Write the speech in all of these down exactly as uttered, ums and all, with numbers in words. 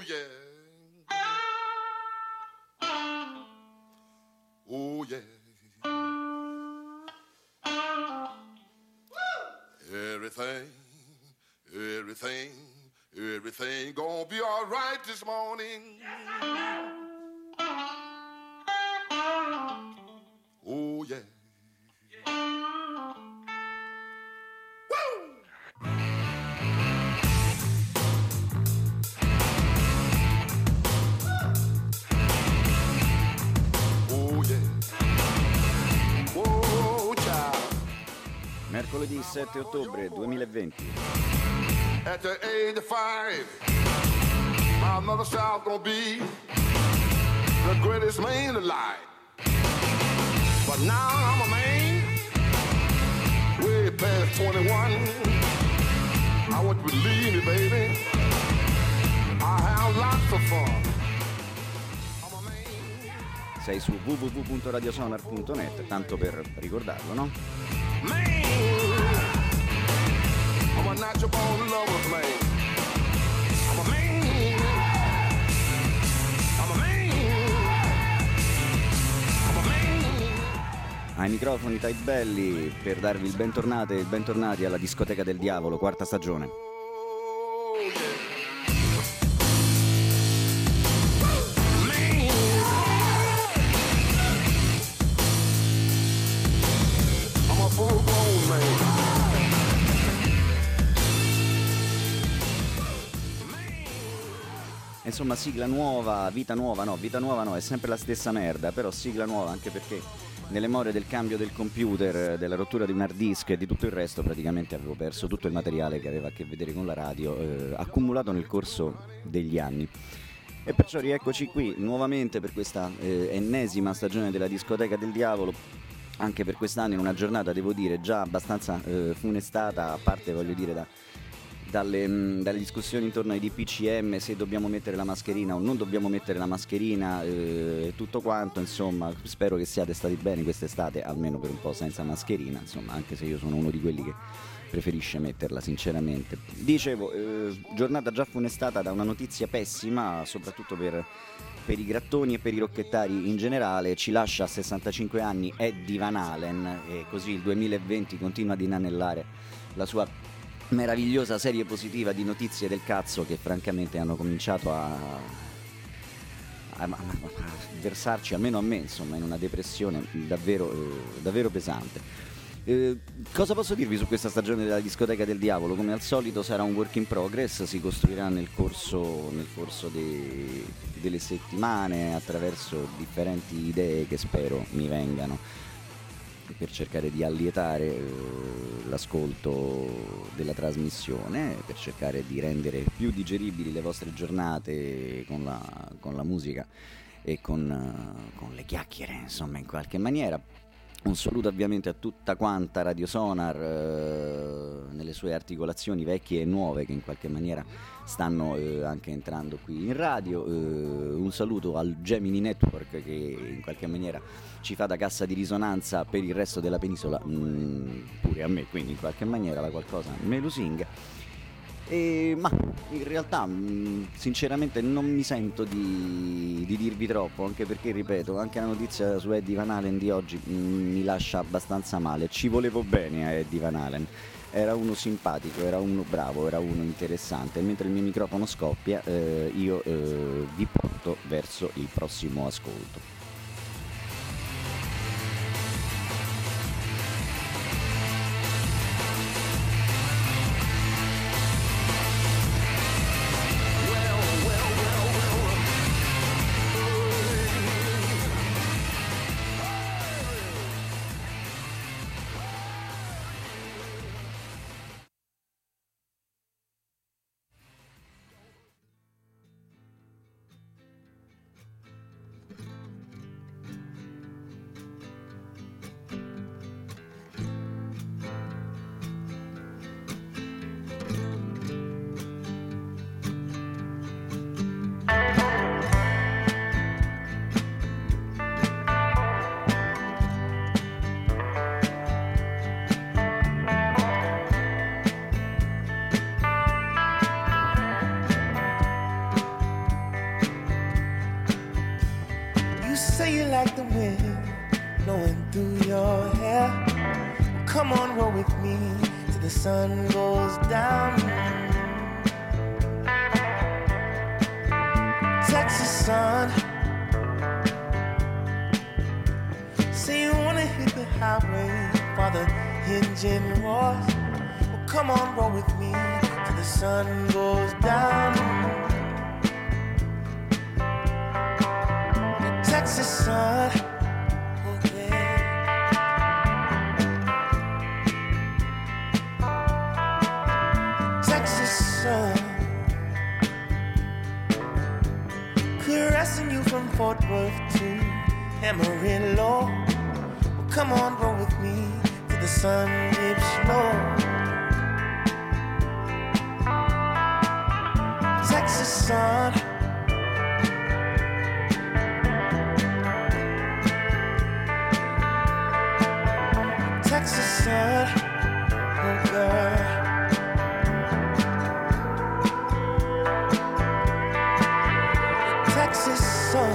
yeah. Oh yeah. Everything, everything, everything gonna be all right this morning. Oh yeah. Mercoledì sette ottobre duemilaventi. At the age of five, my mother said I was gonna be the greatest man alive. But now I'm a man, way past twenty-one. I want you to believe me, baby, I have lots of fun. I'm a man. Sei su w w w punto radiosonar punto net, tanto per ricordarlo, no? Man, I'm a natural born lover's man. I'm a man. I'm a man. I'm a man. Ai microfoni Tai Belli per darvi il bentornato e il bentornati alla Discoteca del Diavolo, quarta stagione. Oh, yeah. Insomma, sigla nuova, vita nuova, no, vita nuova no, è sempre la stessa merda, però sigla nuova anche perché nelle more del cambio del computer, della rottura di un hard disk e di tutto il resto praticamente avevo perso tutto il materiale che aveva a che vedere con la radio, eh, accumulato nel corso degli anni. E perciò rieccoci qui nuovamente per questa eh, ennesima stagione della Discoteca del Diavolo, anche per quest'anno in una giornata, devo dire, già abbastanza eh, funestata, a parte, voglio dire, da... Dalle, mh, dalle discussioni intorno ai D P C M, se dobbiamo mettere la mascherina o non dobbiamo mettere la mascherina e eh, tutto quanto, insomma, spero che siate stati bene quest'estate, almeno per un po' senza mascherina, insomma, anche se io sono uno di quelli che preferisce metterla, sinceramente. Dicevo, eh, giornata già funestata da una notizia pessima, soprattutto per, per i grattoni e per i rocchettari in generale. Ci lascia a sessantacinque anni Eddie Van Halen e così il duemilaventi continua ad inanellare la sua meravigliosa serie positiva di notizie del cazzo che francamente hanno cominciato a, a, a, a versarci, almeno a me, insomma, in una depressione davvero, eh, davvero pesante. Eh, cosa posso dirvi su questa stagione della Discoteca del Diavolo? Come al solito sarà un work in progress, si costruirà nel corso, nel corso de, delle settimane attraverso differenti idee che spero mi vengano per cercare di allietare eh, l'ascolto della trasmissione, per cercare di rendere più digeribili le vostre giornate con la, con la musica e con, uh, con le chiacchiere, insomma, in qualche maniera. Un saluto ovviamente a tutta quanta Radio Sonar eh, nelle sue articolazioni vecchie e nuove che in qualche maniera stanno eh, anche entrando qui in radio. Eh, un saluto al Gemini Network che in qualche maniera ci fa da cassa di risonanza per il resto della penisola, mh, pure a me, quindi in qualche maniera la qualcosa me lusinga. E, ma in realtà mh, sinceramente non mi sento di, di dirvi troppo, anche perché, ripeto, anche la notizia su Eddie Van Halen di oggi mh, mi lascia abbastanza male. Ci volevo bene a Eddie Van Halen, era uno simpatico, era uno bravo, era uno interessante. E mentre il mio microfono scoppia eh, io eh, vi porto verso il prossimo ascolto. say you like the wind blowing through your hair. Come on, roll with me till the sun goes down. Texas sun. Say you wanna hit the highway while the engine roars. Well, come on, roll with me till the sun goes down. The Texas sun. Caressing you from Fort Worth to Amarillo. Well, come on, roll with me till the sun dips low. Texas sun. Texas sun. Oh, girl. Texas sun.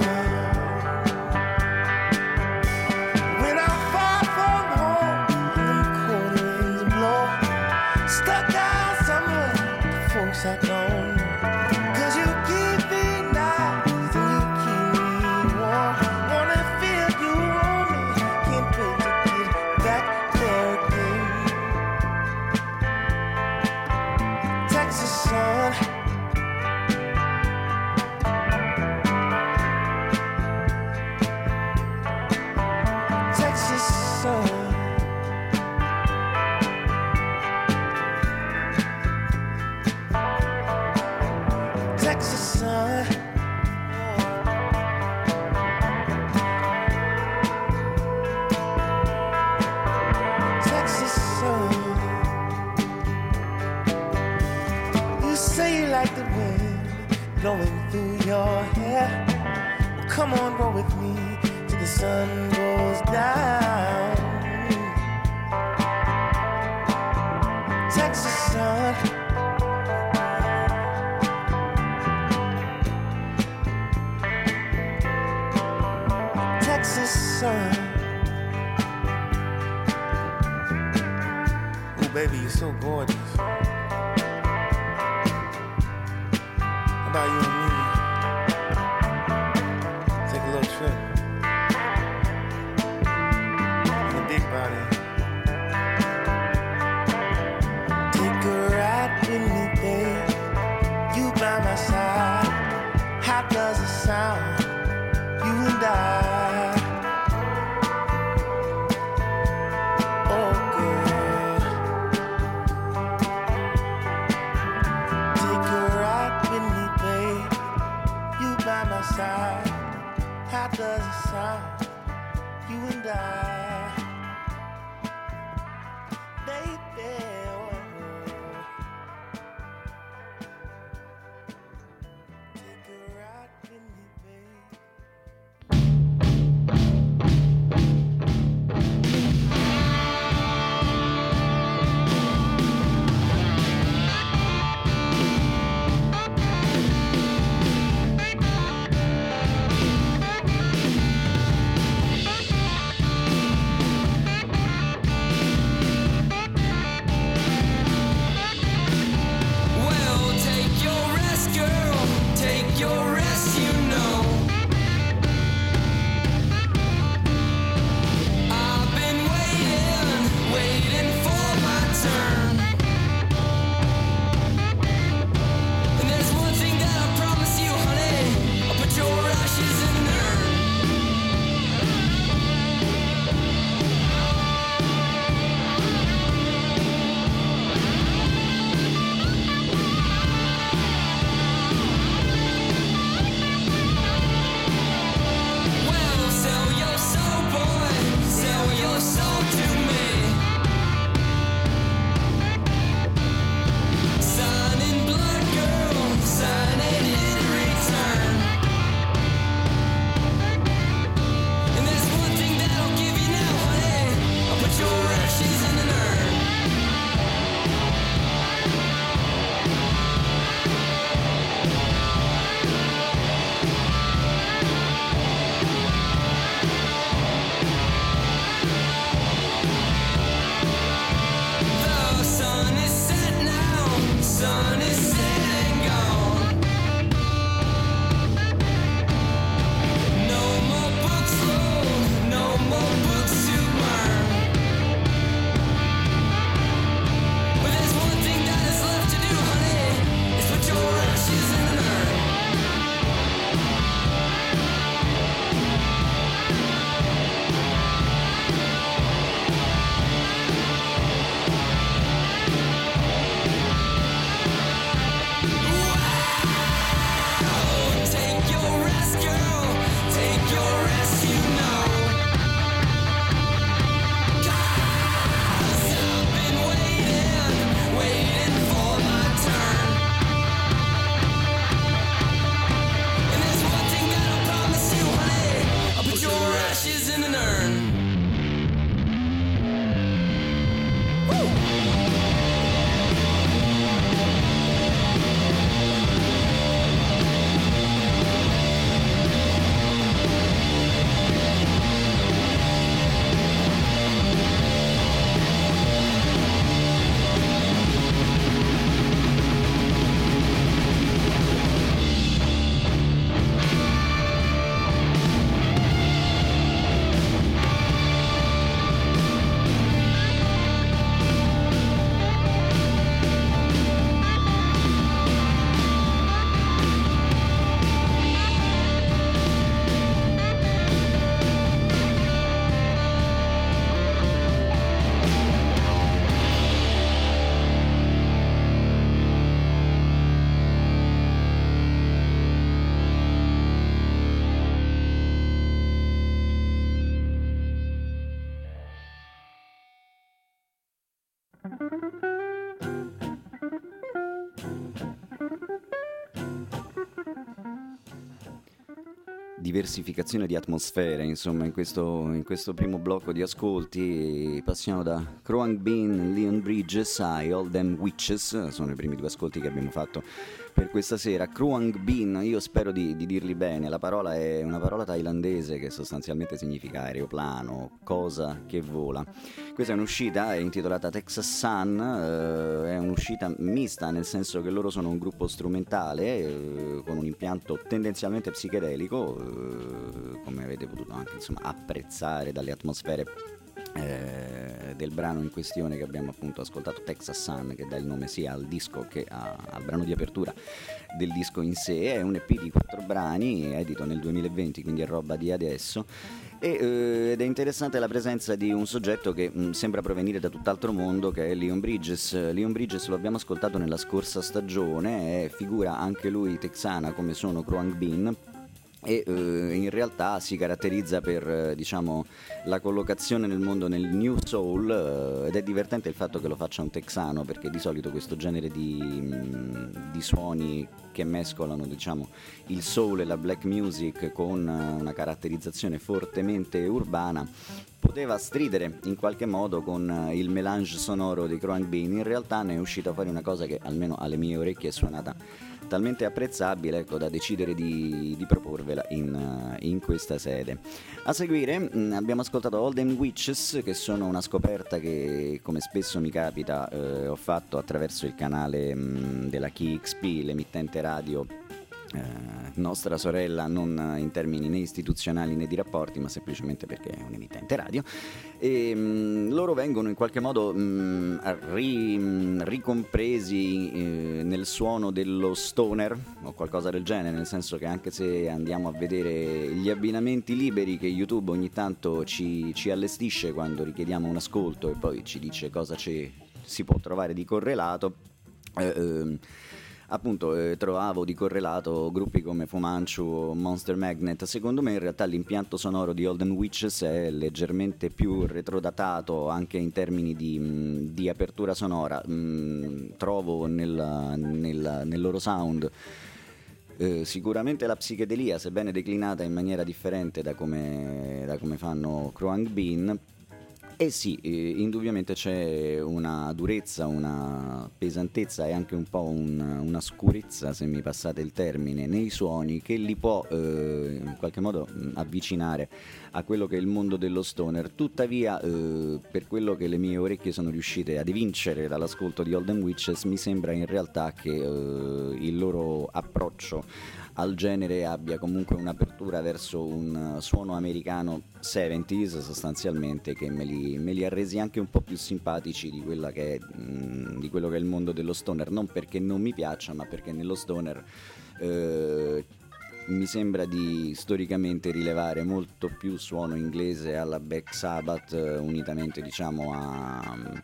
When I'm far from home and the cold winds blow, stuck out somewhere, the folks I don't know. 'Cause you keep me nice and you keep me warm. Wanna feel you on me, can't wait to get back there again. Texas sun. Texas sun. Texas sun. You say you like the wind blowing through your hair. Well, come on, roll with me till the sun goes down. Texas sun. Texas sun. Oh, baby, you're so gorgeous. How about you and me? Take a little trip. In a big body. Take a ride with me, babe. You by my side. How does it sound? You and I. Oh, girl. Take a ride with me, babe. You by my side. How does it sound? You and I. Baby, oh. Take a ride with me, babe. diversificazione di atmosfere, insomma, in questo, in questo primo blocco di ascolti. Passiamo da Kroang Bean, Leon Bridges a All Them Witches, sono i primi due ascolti che abbiamo fatto per questa sera. Kroang Bean, io spero di, di dirli bene, la parola è una parola thailandese che sostanzialmente significa aeroplano, cosa che vola. Questa è un'uscita, è intitolata Texas Sun, eh, è un'uscita mista, nel senso che loro sono un gruppo strumentale eh, con un impianto tendenzialmente psichedelico, eh, come avete potuto anche insomma apprezzare dalle atmosfere Eh, del brano in questione che abbiamo appunto ascoltato, Texas Sun, che dà il nome sia al disco che a, al brano di apertura del disco in sé. È un E P di quattro brani, edito nel duemilaventi, quindi è roba di adesso. E, eh, ed è interessante la presenza di un soggetto che mh, sembra provenire da tutt'altro mondo, che è Leon Bridges. Leon Bridges lo abbiamo ascoltato nella scorsa stagione, è figura anche lui texana come sono Kroang Bean, e eh, in realtà si caratterizza per eh, diciamo la collocazione nel mondo nel New Soul, eh, ed è divertente il fatto che lo faccia un texano, perché di solito questo genere di, mh, di suoni che mescolano diciamo il soul e la black music con uh, una caratterizzazione fortemente urbana poteva stridere in qualche modo con uh, il melange sonoro di Kroang Bean. In realtà ne è uscita fuori una cosa che almeno alle mie orecchie è suonata talmente apprezzabile, ecco, da decidere di, di proporvela in, uh, in questa sede. A seguire mh, abbiamo ascoltato All Them Witches, che sono una scoperta che, come spesso mi capita, eh, ho fatto attraverso il canale mh, della K X P, l'emittente radio Eh, nostra sorella, non in termini né istituzionali né di rapporti, ma semplicemente perché è un emittente radio, e mh, loro vengono in qualche modo mh, ri, mh, ricompresi eh, nel suono dello stoner o qualcosa del genere, nel senso che anche se andiamo a vedere gli abbinamenti liberi che YouTube ogni tanto ci, ci allestisce quando richiediamo un ascolto e poi ci dice cosa ci si può trovare di correlato, eh, eh, appunto eh, trovavo di correlato gruppi come Fu Manchu o Monster Magnet. Secondo me in realtà l'impianto sonoro di All Them Witches è leggermente più retrodatato anche in termini di, mh, di apertura sonora. Mh, trovo nel, nel, nel loro sound eh, sicuramente la psichedelia, sebbene declinata in maniera differente da come, da come fanno Kroang Bean. E sì, eh, indubbiamente c'è una durezza, una pesantezza e anche un po' un, una scurezza, se mi passate il termine, nei suoni che li può eh, in qualche modo avvicinare a quello che è il mondo dello stoner. Tuttavia, eh, per quello che le mie orecchie sono riuscite ad evincere dall'ascolto di All Them Witches, mi sembra in realtà che eh, il loro approccio al genere abbia comunque un'apertura verso un suono americano seventies sostanzialmente, che me li, me li ha resi anche un po' più simpatici di quella che è, mh, di quello che è il mondo dello stoner, non perché non mi piaccia, ma perché nello stoner eh, mi sembra di storicamente rilevare molto più suono inglese alla Black Sabbath, eh, unitamente diciamo a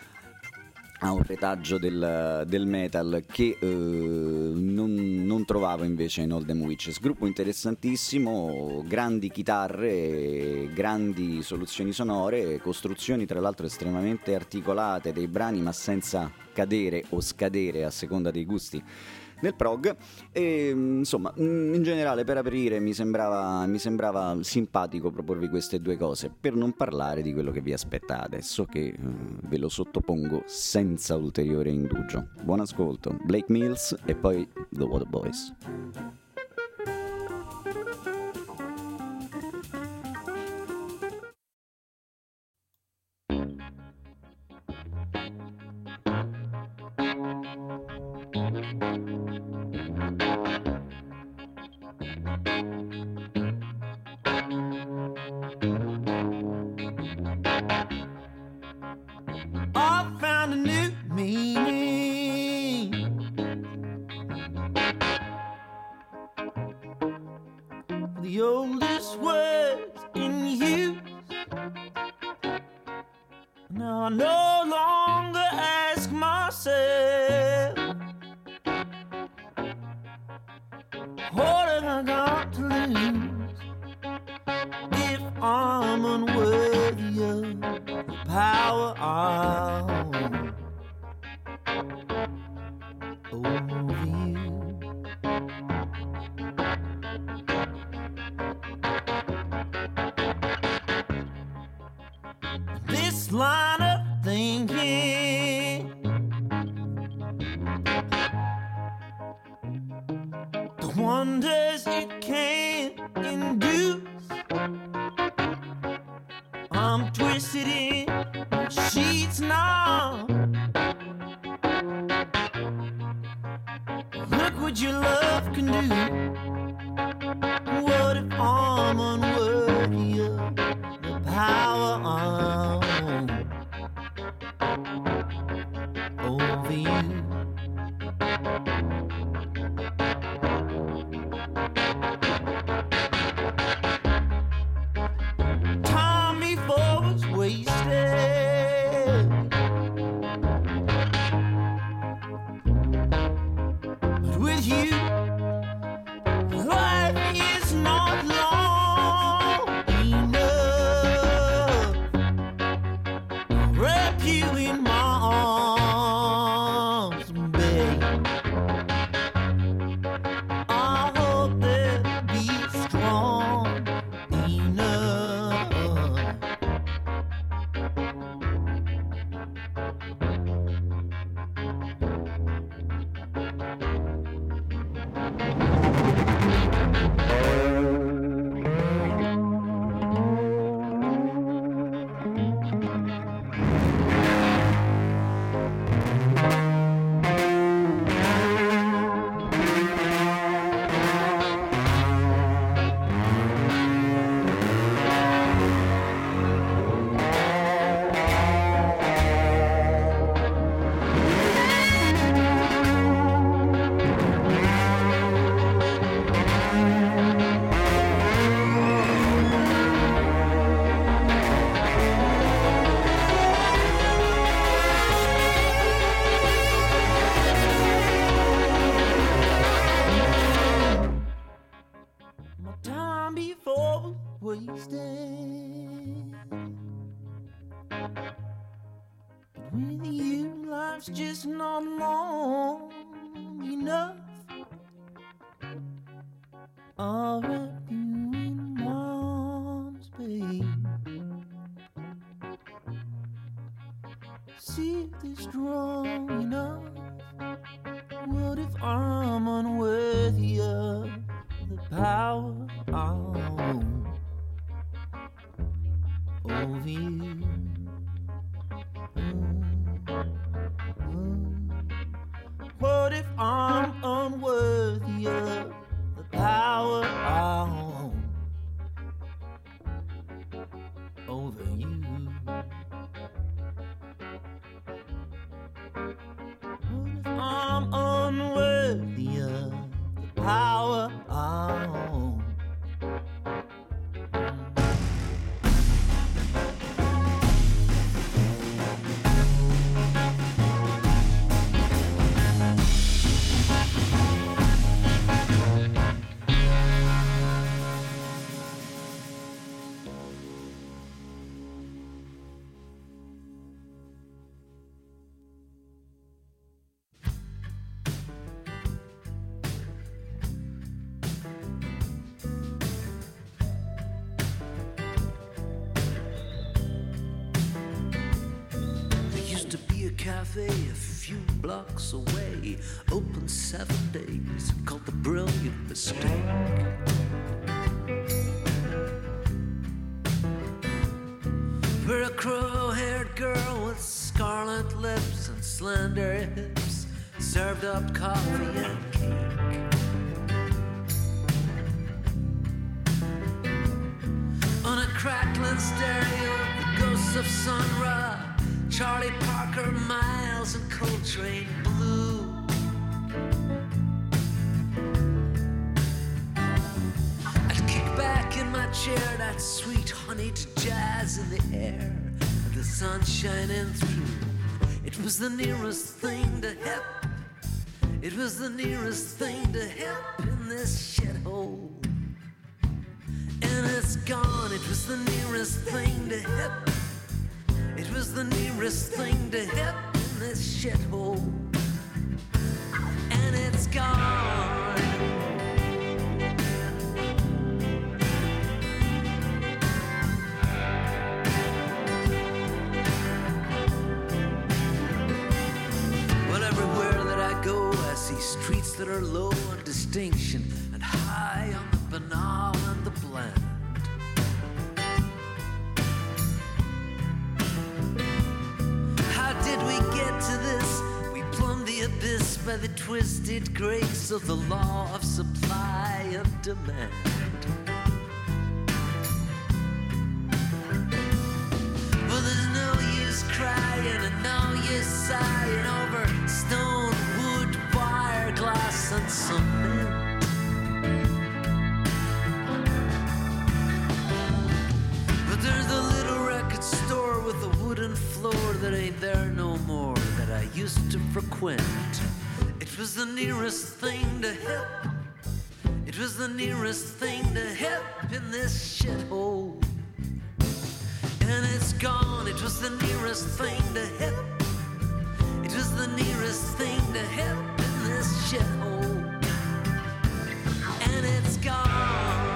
ha un retaggio del, del metal che eh, non, non trovavo invece in All Them Witches. Gruppo interessantissimo, grandi chitarre, grandi soluzioni sonore, costruzioni tra l'altro estremamente articolate dei brani, ma senza cadere o scadere a seconda dei gusti nel prog. E insomma, in generale, per aprire mi sembrava, mi sembrava simpatico proporvi queste due cose, per non parlare di quello che vi aspetta adesso, che uh, ve lo sottopongo senza ulteriore indugio. Buon ascolto, Blake Mills e poi The Waterboys. The oldest words in use. Now I no longer ask myself, what have I got to lose if I'm unworthy of the power I own over you? line of thinking. The wonders it can induce. I'm twisted in sheets now. Look what your love can do. What if I'm unworthy of the power over you? Time before was wasted, but with you life is not long enough. Wrap you in my arms, babe. I hope they'll be strong enough. My time before was wasted, but with you life's just not long enough. I'll wrap you in my arms, babe. See if they're strong enough. What if I'm unworthy of the power I own over you? What if I'm unworthy of the power I own over you? What if I'm unworthy of the power I own? Cafe a few blocks away, open seven days, called The Brilliant Mistake. Where a crow-haired girl with scarlet lips and slender hips served up coffee and cake. On a crackling stereo, the ghosts of Sun Ra, Charlie Parker, Miles, and Coltrane Blue. I'd kick back in my chair, that sweet honeyed jazz in the air, and the sun shining through. It was the nearest thing to hip. It was the nearest thing to hip in this shithole. And it's gone. It was the nearest thing to hip. It was the nearest thing to hip in this shithole. And it's gone. extinction and high on the banal and the bland. How did we get to this? We plumbed the abyss by the twisted grace of the law of supply and demand. Well, there's no use crying and no use sighing over stone, wood, wire, glass and cement. But there's a little record store with a wooden floor that ain't there no more, that I used to frequent. It was the nearest thing to hip. It was the nearest thing to hip in this shithole. And it's gone. It was the nearest thing to hip. It was the nearest thing to hip in this shithole. And it's gone.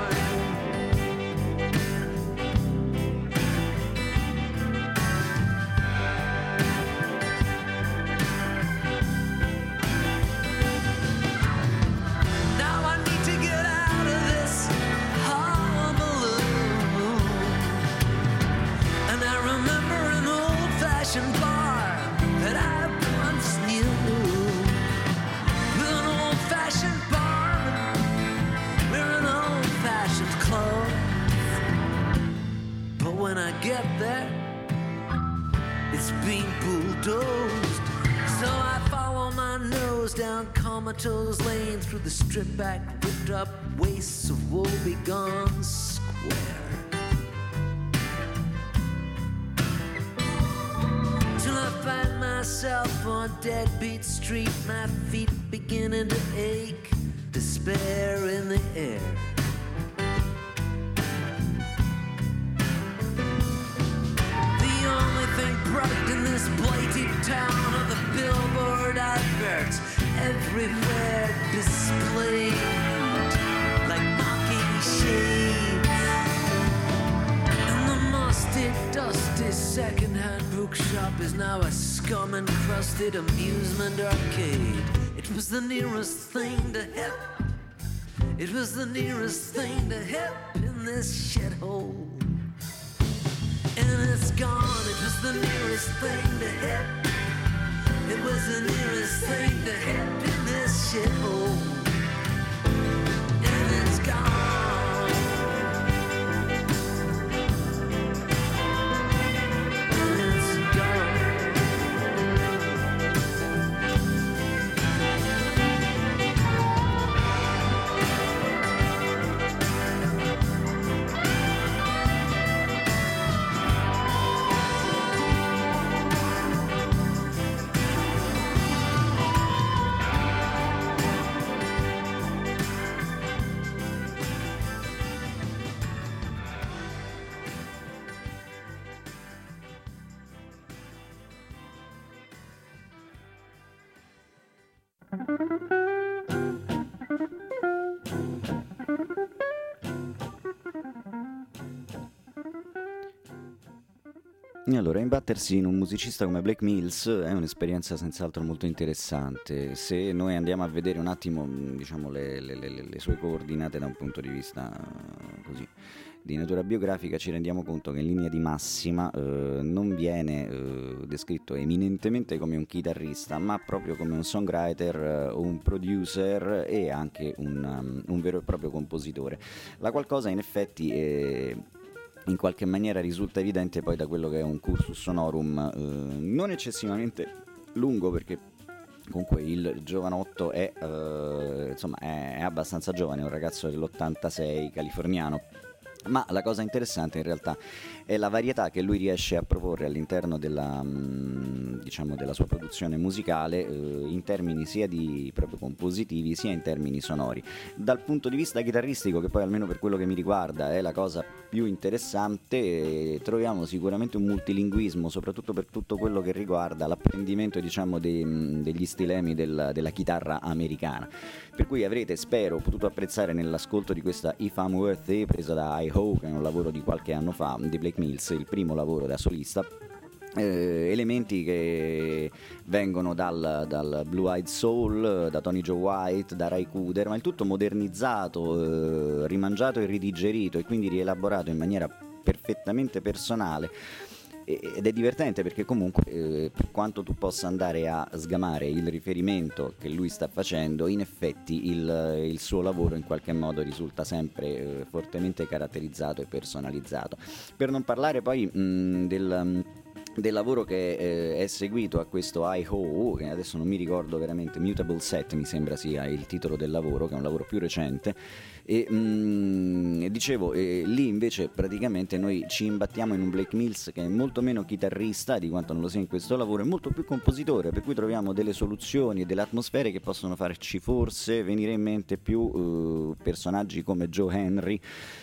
Now I need to get out of this hullabaloo. And I remember an old-fashioned bar that I once knew, with an old-fashioned barman, we're an old-fashioned club. But when I get there, it's been bulldozed. So I follow my nose down Comatose Lane through the strip-back, ripped-up wastes of woebegone square. Till I find myself on Deadbeat Street, my feet beginning to ache, despair in the air. The only thing bright in this blighted town are the billboard adverts, everywhere displayed like mocking shades. And the musty, dusty second-hand bookshop is now a scum-encrusted amusement arcade. It was the nearest thing to hip. It was the nearest thing to hip in this shithole. And it's gone. It was the nearest thing to hip. It was the nearest thing to hip in this shithole. And it's gone. And it's gone. E allora, imbattersi in un musicista come Blake Mills è un'esperienza senz'altro molto interessante. Se noi andiamo a vedere un attimo, diciamo, le, le, le, le sue coordinate da un punto di vista così di natura biografica, ci rendiamo conto che in linea di massima eh, non viene eh, descritto eminentemente come un chitarrista, ma proprio come un songwriter, uh, un producer e anche un, um, un vero e proprio compositore. La qualcosa in effetti è... in qualche maniera risulta evidente poi da quello che è un cursus sonorum eh, non eccessivamente lungo, perché comunque il giovanotto è, eh, insomma, è, è abbastanza giovane, è un ragazzo dell'ottantasei californiano. Ma la cosa interessante in realtà è la varietà che lui riesce a proporre all'interno della, diciamo, della sua produzione musicale, eh, in termini sia di proprio compositivi sia in termini sonori. Dal punto di vista chitarristico, che poi almeno per quello che mi riguarda è la cosa più interessante, eh, troviamo sicuramente un multilinguismo, soprattutto per tutto quello che riguarda l'apprendimento, diciamo, dei, degli stilemi del, della chitarra americana. Per cui avrete, spero, potuto apprezzare nell'ascolto di questa If I'm Worthy, presa da I Ho, che è un lavoro di qualche anno fa di Blake Mills, il primo lavoro da solista, Eh, elementi che vengono dal, dal Blue Eyed Soul, da Tony Joe White, da Ry Cooder, ma il tutto modernizzato, eh, rimangiato e ridigerito e quindi rielaborato in maniera perfettamente personale. Ed è divertente perché comunque eh, per quanto tu possa andare a sgamare il riferimento che lui sta facendo, in effetti il, il suo lavoro in qualche modo risulta sempre eh, fortemente caratterizzato e personalizzato. Per non parlare poi mh, del... del lavoro che eh, è seguito a questo I H O, che adesso non mi ricordo veramente, Mutable Set mi sembra sia il titolo del lavoro, che è un lavoro più recente, e mm, dicevo, eh, lì invece praticamente noi ci imbattiamo in un Blake Mills che è molto meno chitarrista di quanto non lo sia in questo lavoro, è molto più compositore, per cui troviamo delle soluzioni e delle atmosfere che possono farci forse venire in mente più eh, personaggi come Joe Henry,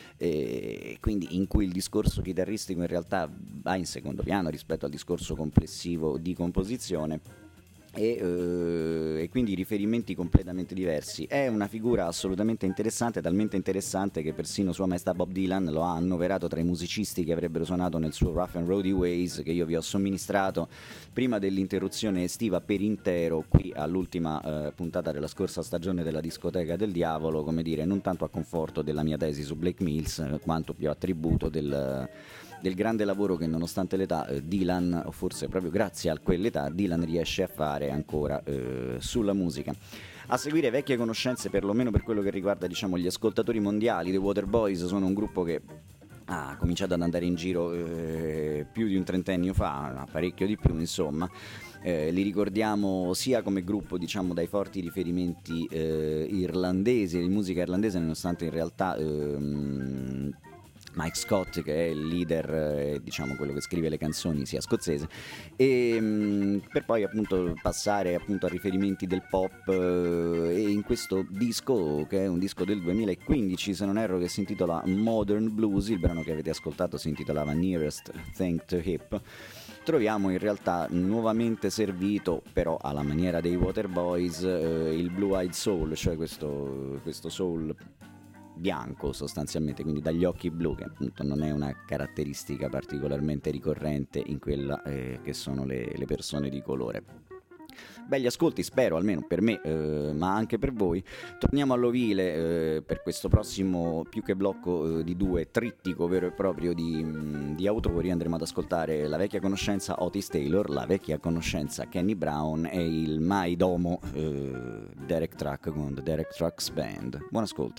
e quindi in cui il discorso chitarristico in realtà va in secondo piano rispetto al discorso complessivo di composizione e, eh, e quindi riferimenti completamente diversi. È una figura assolutamente interessante, talmente interessante che persino Sua Maestà Bob Dylan lo ha annoverato tra i musicisti che avrebbero suonato nel suo Rough and Rowdy Ways, che io vi ho somministrato prima dell'interruzione estiva per intero qui all'ultima eh, puntata della scorsa stagione della Discoteca del Diavolo, come dire, non tanto a conforto della mia tesi su Blake Mills eh, quanto più a tributo del del grande lavoro che nonostante l'età eh, Dylan, o forse proprio grazie a quell'età, Dylan riesce a fare ancora eh, sulla musica. A seguire vecchie conoscenze, perlomeno per quello che riguarda, diciamo, gli ascoltatori mondiali. The Waterboys sono un gruppo che ha cominciato ad andare in giro eh, più di un trentennio fa, parecchio di più insomma. Eh, li ricordiamo sia come gruppo, diciamo, dai forti riferimenti eh, irlandesi, di musica irlandese, nonostante in realtà ehm, Mike Scott, che è il leader, eh, diciamo quello che scrive le canzoni, sia scozzese, e mh, per poi appunto passare appunto a riferimenti del pop eh, e in questo disco, che è un disco del duemilaquindici se non erro, che si intitola Modern Blues, il brano che avete ascoltato si intitolava Nearest Thing to Hip, troviamo in realtà nuovamente servito, però alla maniera dei Waterboys, eh, il Blue Eyed Soul, cioè questo, questo soul bianco sostanzialmente, quindi dagli occhi blu, che appunto non è una caratteristica particolarmente ricorrente in quella eh, che sono le, le persone di colore. Belli ascolti, spero, almeno per me, eh, ma anche per voi. Torniamo all'ovile eh, per questo prossimo, più che blocco eh, di due, trittico vero e proprio di, mh, di autori. Andremo ad ascoltare la vecchia conoscenza Otis Taylor, la vecchia conoscenza Kenny Brown e il mai domo eh, Derek Truck con The Derek Trucks Band. Buon ascolto.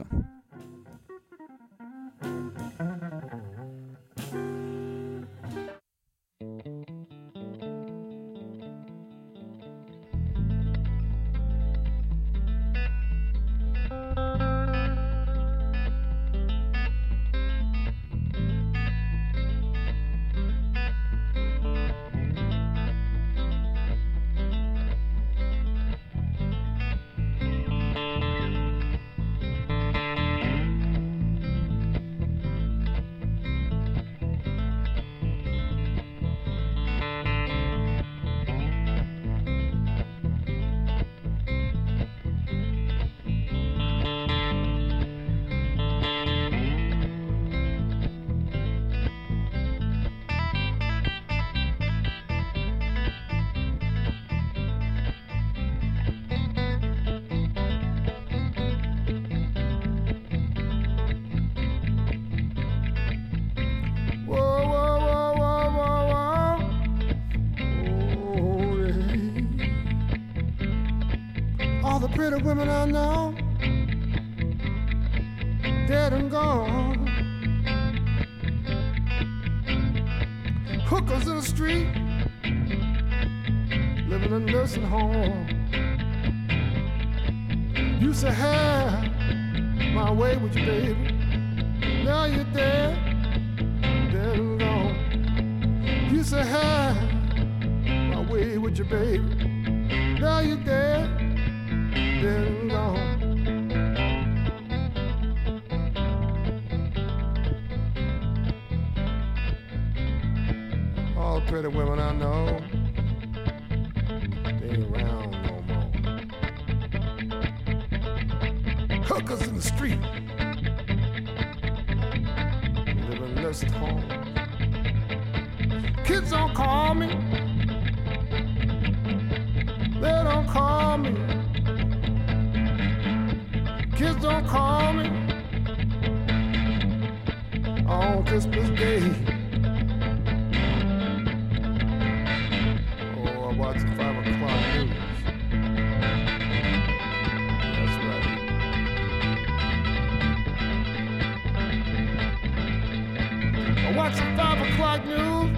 Pretty women I know, dead and gone. Hookers in the street, living in a nursing home. Used to have my way with you, baby. Now you're dead, dead and gone. Used to have my way with you, baby. Now you're dead, dead and gone. All the pretty women I know, they ain't around no more. Hookers in the street, live in nursing home. Kids don't call me. They don't call me. Kids don't call me on Christmas Day. Oh, I watch the five o'clock news. That's right. I watch the five o'clock news.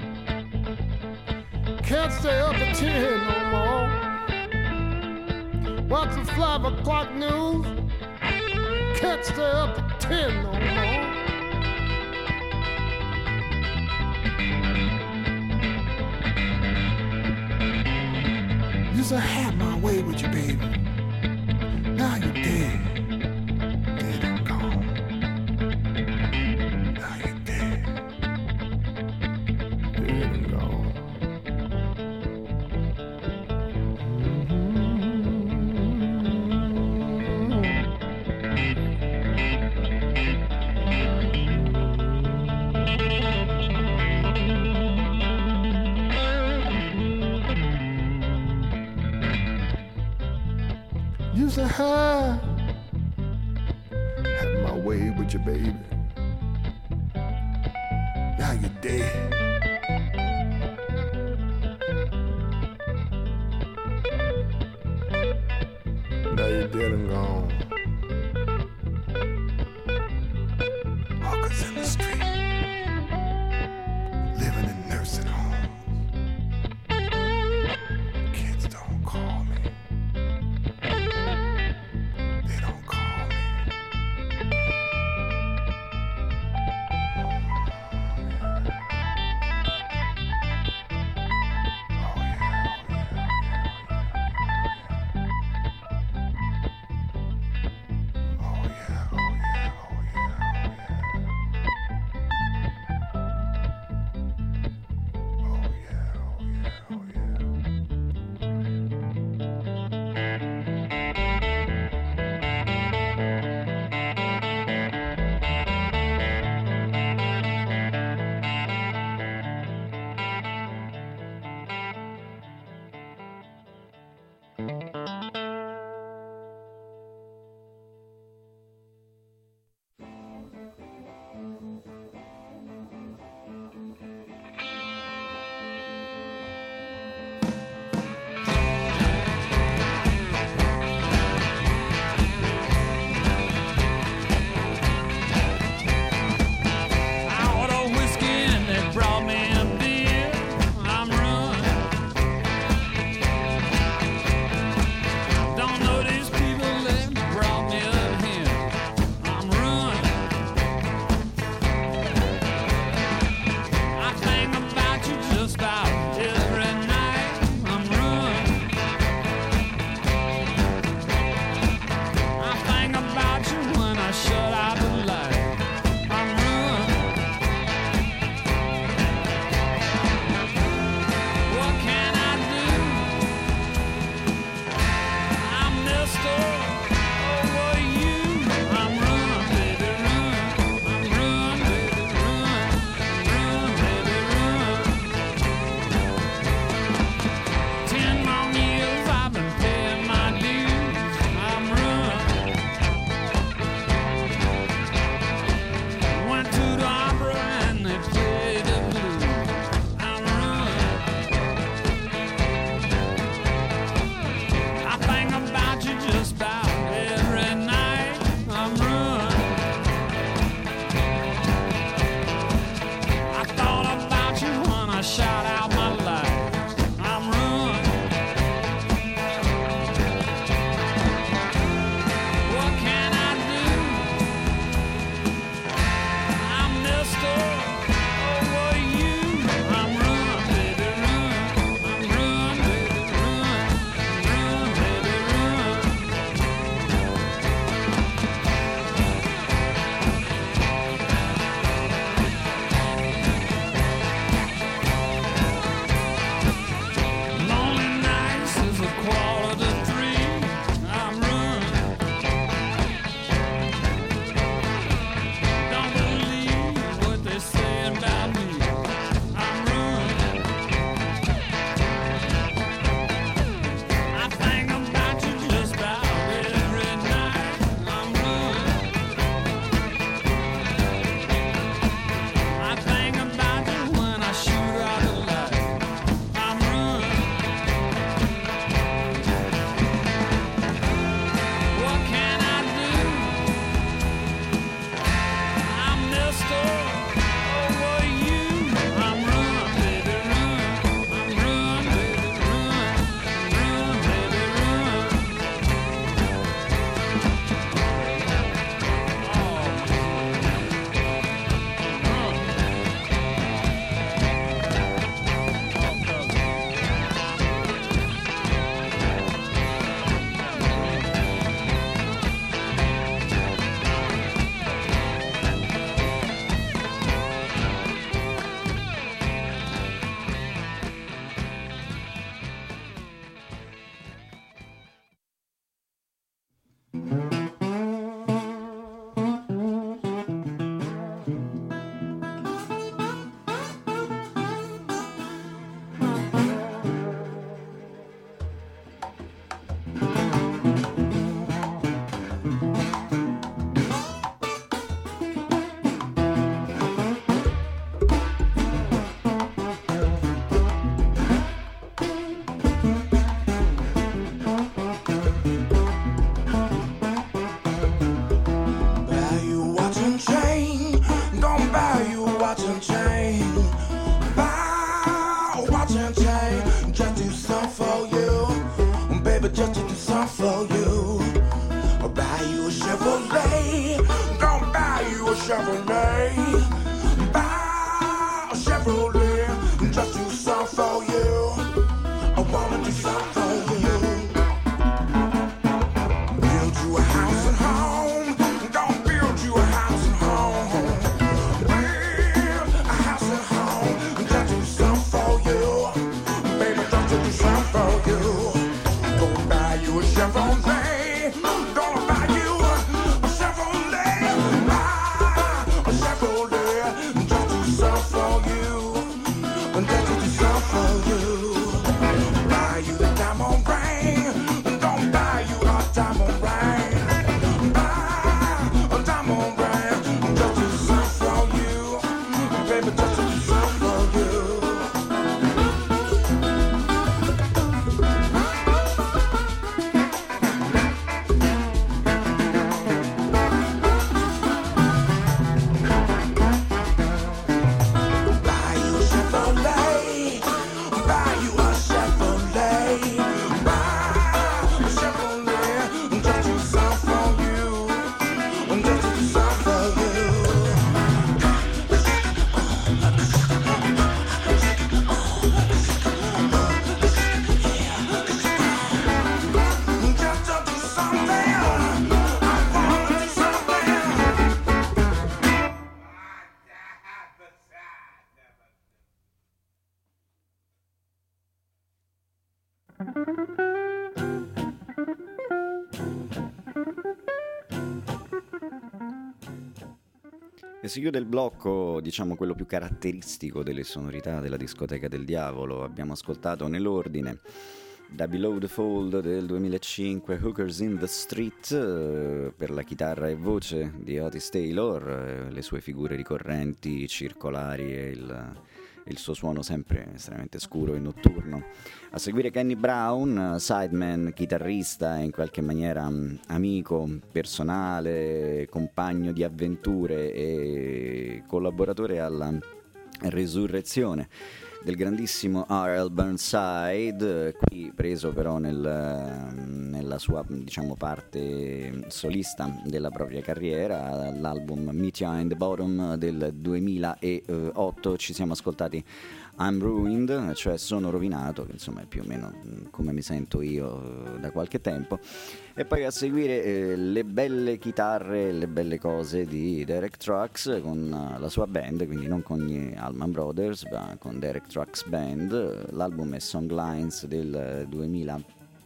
Can't stay up at ten no more. Watch the five o'clock news. Can't stay up at ten no more. Used to have my way with you, baby. Now you're dead. Dead and gone. Now you're dead. Dead and gone. Used to have, have my way with you, baby. Now you're dead. Now you're dead and gone. Hawkers in the street, living in nursing homes. Kids don't call me. They don't call me. Chevrolet. Buy a Chevrolet, just do something for you. I wanna do something for you. Build you a house at home. Don't build you a house at home. Build a house at home, just do something for you. Baby, just do something for you. Go buy you a Chevrolet. E si chiude il blocco, diciamo quello più caratteristico delle sonorità della discoteca del diavolo. Abbiamo ascoltato nell'ordine da Below the Fold del duemilacinque, Hookers in the Street, eh, per la chitarra e voce di Otis Taylor, eh, le sue figure ricorrenti, circolari e il, il suo suono sempre estremamente scuro e notturno. A seguire Kenny Brown, sideman, chitarrista e in qualche maniera um, amico, personale, compagno di avventure e collaboratore alla resurrezione del grandissimo R L Burnside, qui preso però nel, nella sua, diciamo, parte solista della propria carriera. L'album Meet Ya in the Bottom del duemilaotto ci siamo ascoltati I'm Ruined, cioè sono rovinato, che insomma è più o meno come mi sento io da qualche tempo, e poi a seguire eh, le belle chitarre, le belle cose di Derek Trucks con uh, la sua band, quindi non con gli Allman Brothers ma con Derek Trucks Band. L'album è Songlines del duemila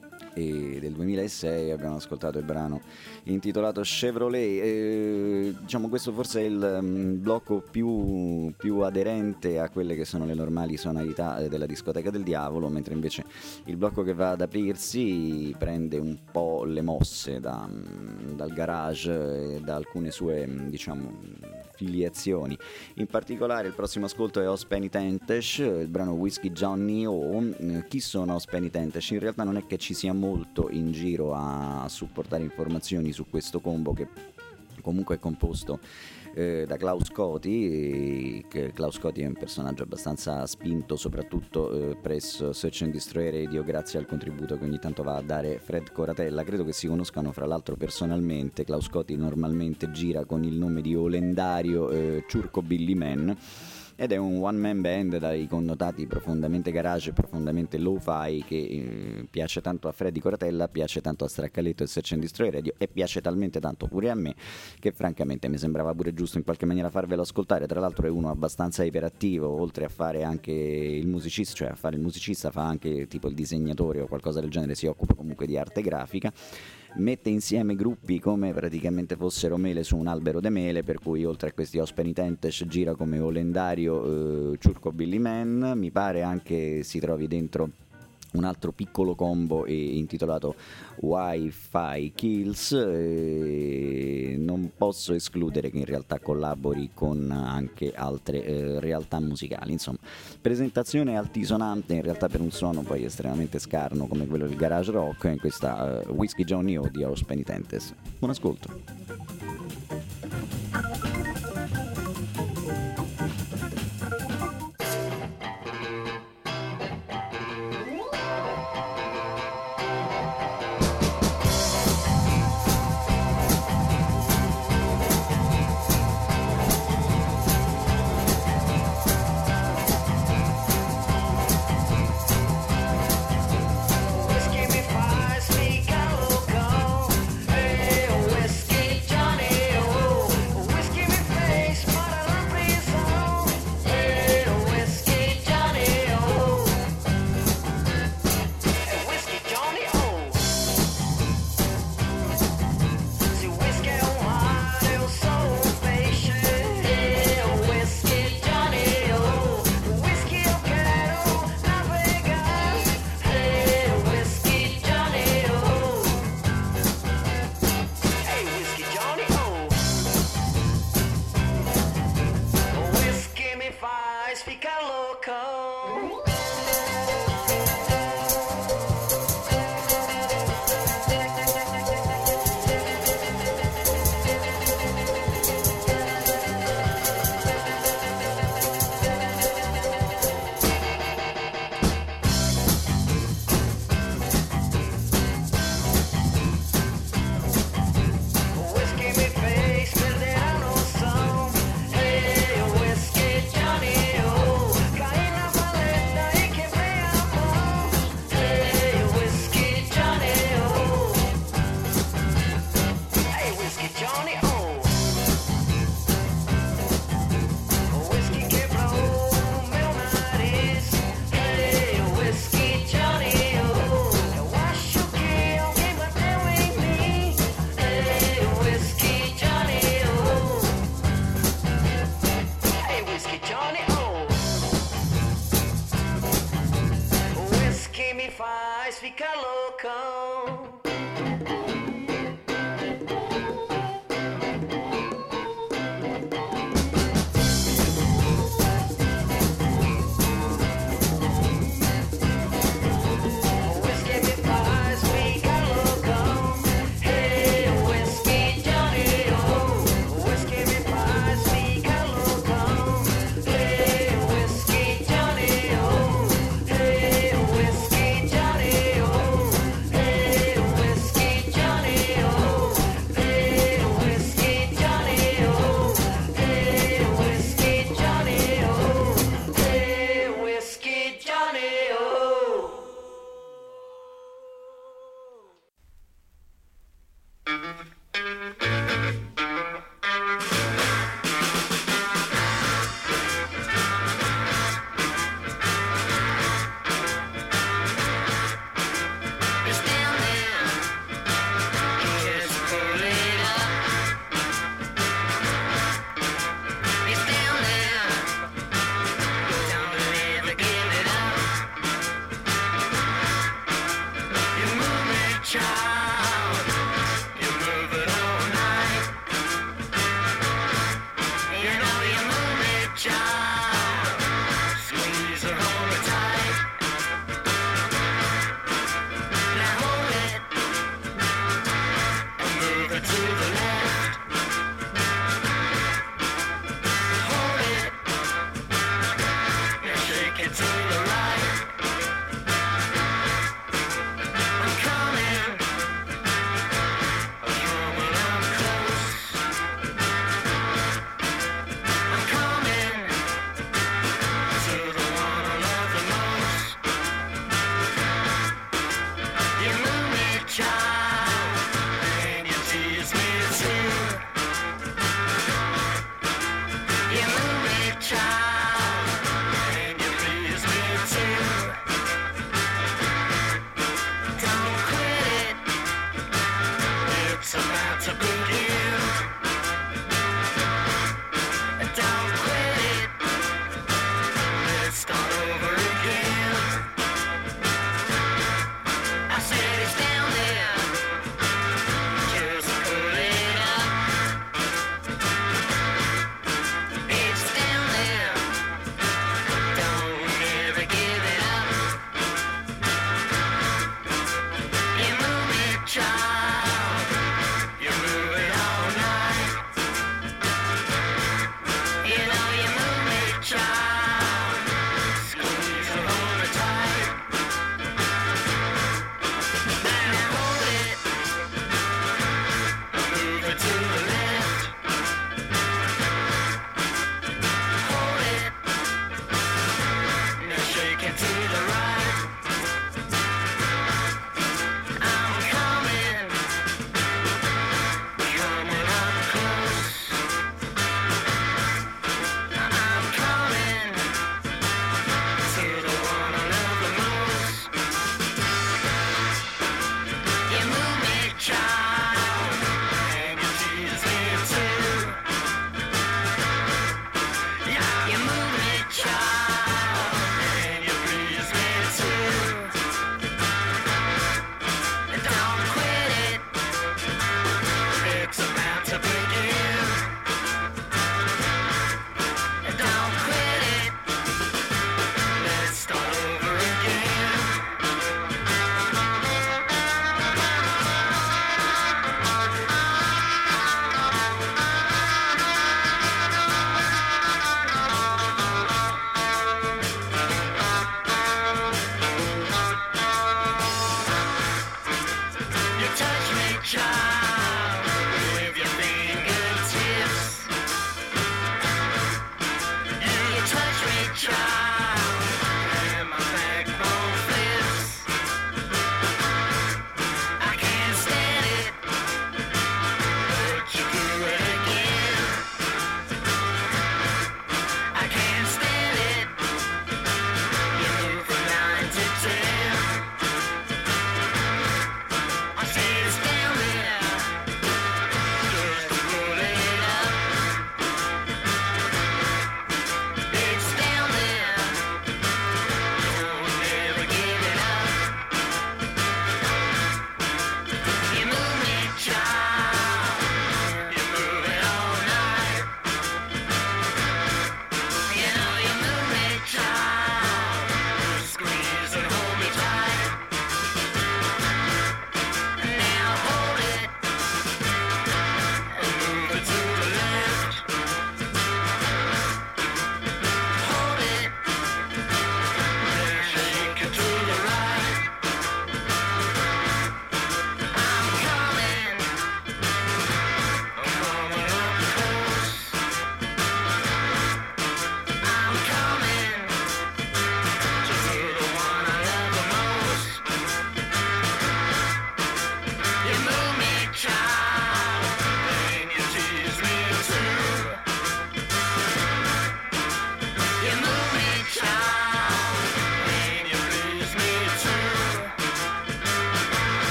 e del duemilasei, abbiamo ascoltato il brano intitolato Chevrolet. E, diciamo questo forse è il um, blocco più, più aderente a quelle che sono le normali sonorità della discoteca del diavolo, mentre invece il blocco che va ad aprirsi prende un po' le mosse da, dal garage e da alcune sue, diciamo, filiazioni. In particolare il prossimo ascolto è Os Penitentes, il brano Whiskey Johnny O. Chi sono Os Penitentes? In realtà non è che ci sia molto in giro a supportare informazioni su questo combo, che comunque è composto eh, da Klaus Coti, che Klaus Coti è un personaggio abbastanza spinto, soprattutto eh, presso Search and Destroy Radio, grazie al contributo che ogni tanto va a dare Fred Coratella. Credo che si conoscano fra l'altro personalmente. Klaus Coti normalmente gira con il nome di Olendario eh, Ciurco Billy Man, ed è un one man band dai connotati profondamente garage e profondamente lo-fi che eh, piace tanto a Freddy Coratella, piace tanto a Straccaletto e Search and Destroy Radio, e piace talmente tanto pure a me che francamente mi sembrava pure giusto in qualche maniera farvelo ascoltare. Tra l'altro è uno abbastanza iperattivo, oltre a fare anche il musicista, cioè a fare il musicista fa anche tipo il disegnatore o qualcosa del genere, si occupa comunque di arte grafica, mette insieme gruppi come praticamente fossero mele su un albero de mele, per cui oltre a questi Os Penitentes gira come Olendario eh, Ciurco Billy Man. Mi pare anche si trovi dentro un altro piccolo combo intitolato Wi-Fi Kills, e non posso escludere che in realtà collabori con anche altre eh, realtà musicali. Insomma, presentazione altisonante in realtà per un suono poi estremamente scarno come quello del garage rock in questa uh, Whiskey Johnny O di Os Penitentes. Buon ascolto.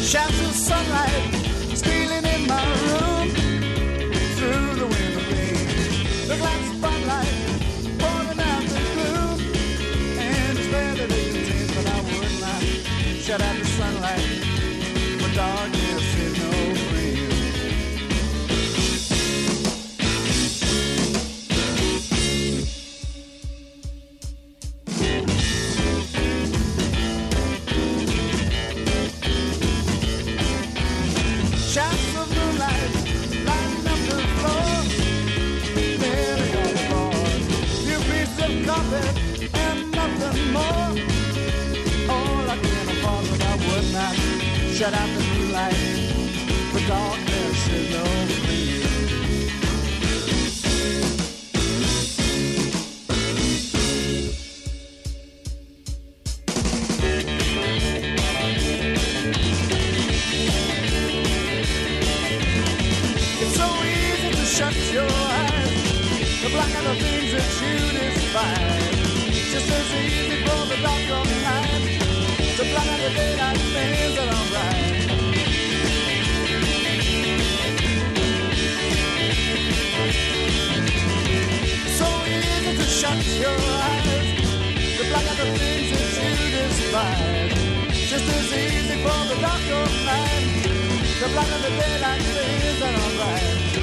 Shafts of sunlight stealing in my room through the window pane. Look like spotlight falling out the gloom, and it's better than you think, but I would not shut out the sunlight. For darkness is no friend. Shots of moonlight lighting up the floor, barely on the board. Few pieces of carpet and nothing more. All I can afford, but I would not shut out the moonlight. For darkness is no friend. Shut your eyes, the black are the things that you despise. Just as easy for the dark of night to black out the daylight things that are right. So easy to shut your eyes, the black are the things that you despise. Just as easy for the dark of night to black out the daylight things that are right.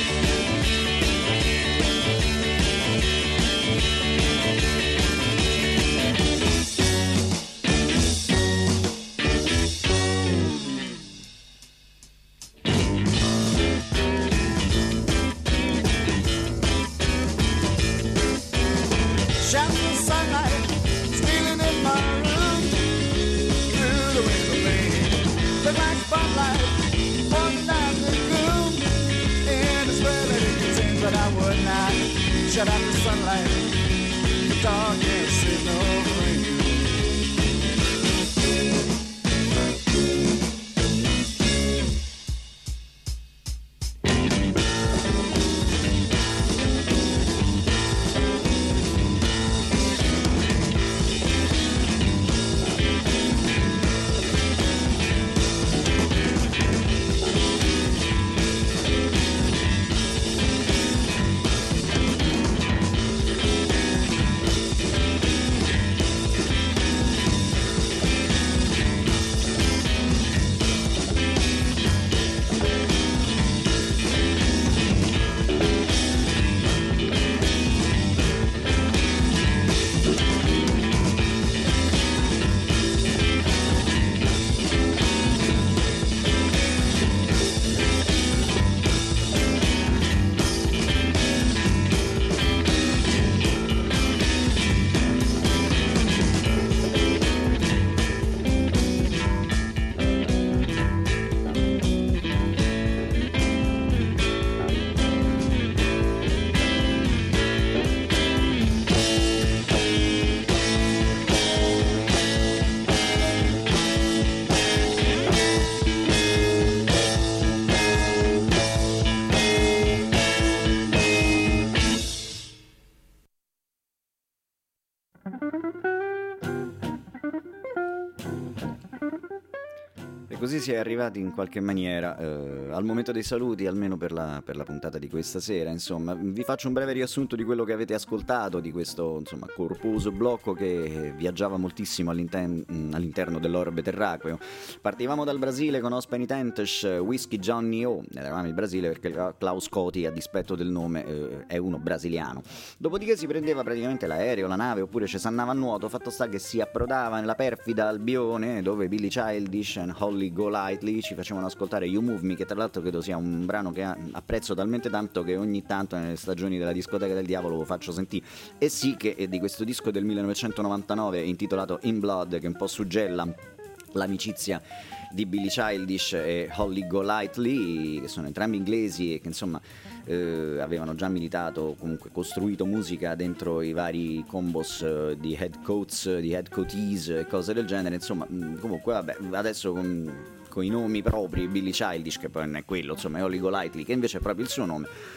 Shafts of sunlight stealing in my room through the window pane. Look like spotlight falling down the gloom, and it's really contained, but I would not shut out the sunlight. The darkness is no friend. Così si è arrivati in qualche maniera eh, al momento dei saluti, almeno per la, per la puntata di questa sera. Insomma, vi faccio un breve riassunto di quello che avete ascoltato, di questo insomma corposo blocco che viaggiava moltissimo all'inter- all'interno dell'orbe terracqueo. Partivamo dal Brasile con Os Penitentes, Whiskey Johnny O. Eravamo in Brasile perché Klaus Coti, a dispetto del nome, eh, è uno brasiliano. Dopodiché si prendeva praticamente l'aereo, la nave, oppure ci s'annava a nuoto. Fatto sta che si approdava nella perfida Albione, dove Billy Childish e Holly Golightly ci facevano ascoltare You Move Me, che tra l'altro credo sia un brano che apprezzo talmente tanto che ogni tanto nelle stagioni della discoteca del diavolo lo faccio sentire. E sì che è di questo disco del millenovecentonovantanove intitolato In Blood, che un po' suggella l'amicizia di Billy Childish e Holly Golightly, che sono entrambi inglesi e che insomma eh, avevano già militato, comunque costruito musica dentro i vari combos eh, di Head Coats, di Head Coatees e cose del genere. Insomma, mh, comunque vabbè, adesso con, con i nomi propri, Billy Childish, che poi non è quello, insomma è Holly Golightly, che invece è proprio il suo nome.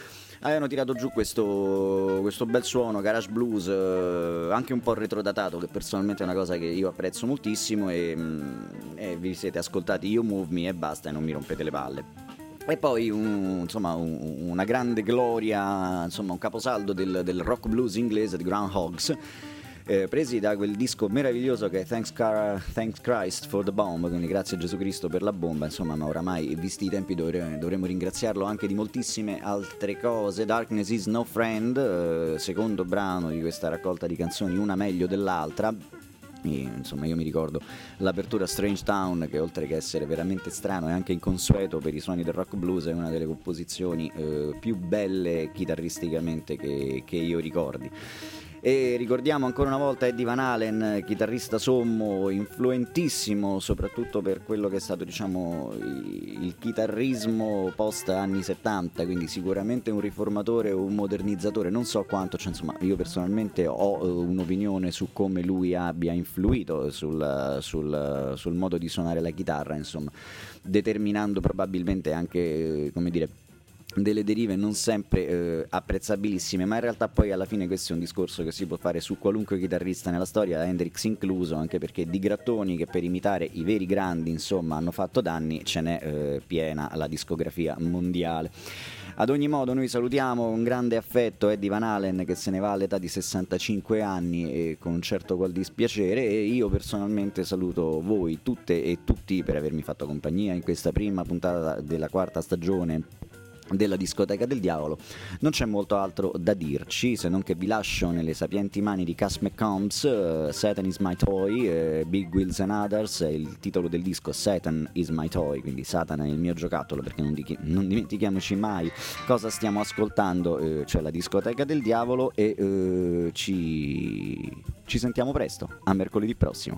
avevano tirato giù questo, questo bel suono garage blues, eh, anche un po' retrodatato, che personalmente è una cosa che io apprezzo moltissimo, e, e vi siete ascoltati You Move Me e basta, e non mi rompete le palle. E poi un, insomma un, una grande gloria, insomma un caposaldo del, del rock blues inglese, di Groundhogs, eh, presi da quel disco meraviglioso che è Thanks, Car- Thanks Christ for the Bomb, quindi grazie a Gesù Cristo per la bomba, insomma, ma oramai visti i tempi dovre- dovremmo ringraziarlo anche di moltissime altre cose. Darkness is no friend, eh, secondo brano di questa raccolta di canzoni, una meglio dell'altra. E, insomma, io mi ricordo l'apertura Strange Town, che oltre che essere veramente strano e anche inconsueto per i suoni del rock blues, è una delle composizioni eh, più belle chitarristicamente che, che io ricordi. E ricordiamo ancora una volta Eddie Van Halen, chitarrista sommo, influentissimo soprattutto per quello che è stato, diciamo, il chitarrismo post anni settanta, quindi sicuramente un riformatore o un modernizzatore, non so quanto, cioè, insomma, io personalmente ho un'opinione su come lui abbia influito sul, sul, sul modo di suonare la chitarra, insomma, determinando probabilmente anche, come dire, delle derive non sempre eh, apprezzabilissime, ma in realtà poi alla fine questo è un discorso che si può fare su qualunque chitarrista nella storia, Hendrix incluso, anche perché di grattoni che per imitare i veri grandi, insomma, hanno fatto danni, ce n'è eh, piena la discografia mondiale. Ad ogni modo noi salutiamo con grande affetto Eddie Van Halen, che se ne va all'età di sessantacinque anni e con un certo qual dispiacere, e io personalmente saluto voi tutte e tutti per avermi fatto compagnia in questa prima puntata della quarta stagione della discoteca del diavolo. Non c'è molto altro da dirci, se non che vi lascio nelle sapienti mani di Cass McCombs, uh, Satan is my toy, uh, Big Wheels and Others, è il titolo del disco, Satan is my toy, quindi Satana è il mio giocattolo, perché non, di- non dimentichiamoci mai cosa stiamo ascoltando, uh, cioè la discoteca del diavolo, e uh, ci... ci sentiamo presto, a mercoledì prossimo.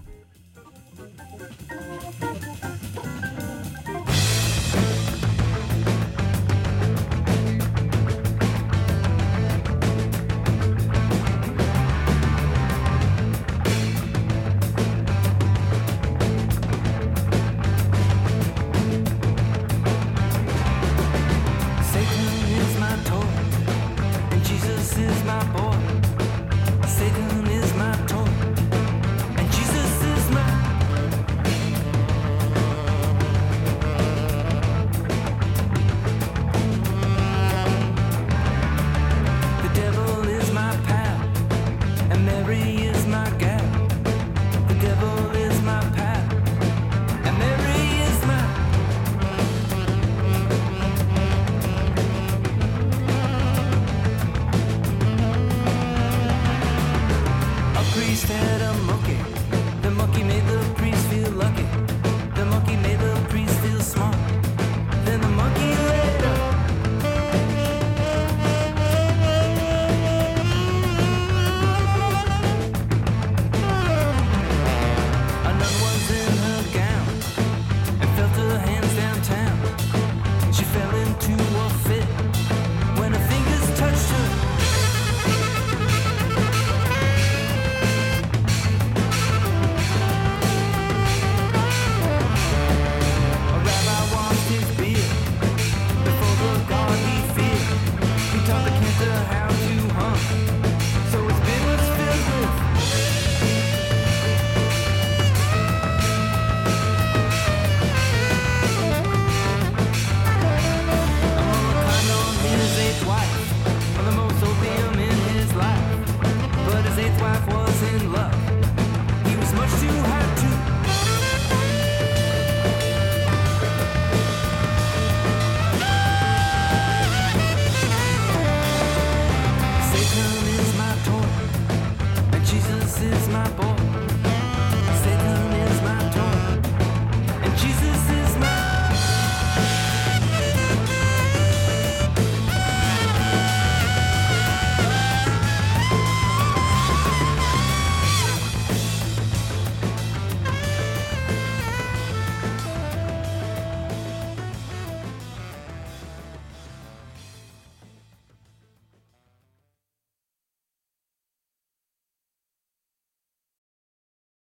Jesus is my boy.